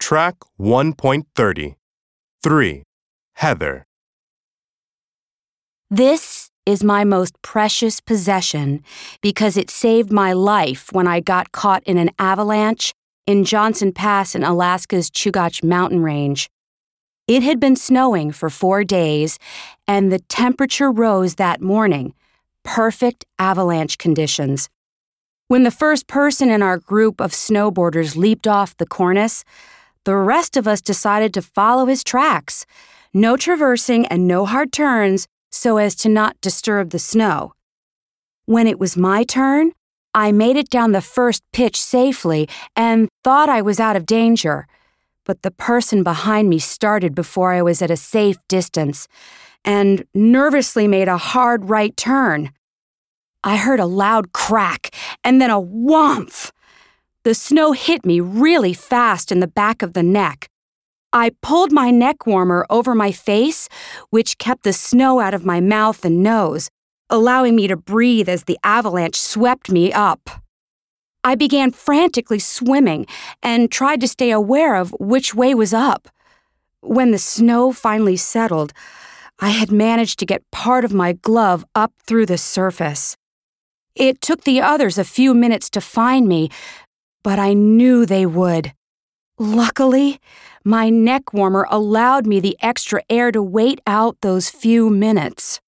Track 1.30. 3. Heather. This is my most precious possession because it saved my life when I got caught in an avalanche in Johnson Pass in Alaska's Chugach mountain range. It had been snowing for 4 days, and the temperature rose that morning. Perfect avalanche conditions. When the first person in our group of snowboarders leaped off the cornice, the rest of us decided to follow his tracks. No traversing and no hard turns so as to not disturb the snow. When it was my turn, I made it down the first pitch safely and thought I was out of danger. But the person behind me started before I was at a safe distance and nervously made a hard right turn. I heard a loud crack and then a whomp. The snow hit me really fast in the back of the neck. I pulled my neck warmer over my face, which kept the snow out of my mouth and nose, allowing me to breathe as the avalanche swept me up. I began frantically swimming and tried to stay aware of which way was up. When the snow finally settled, I had managed to get part of my glove up through the surface. It took the others a few minutes to find me, but I knew they would. Luckily, my neck warmer allowed me the extra air to wait out those few minutes.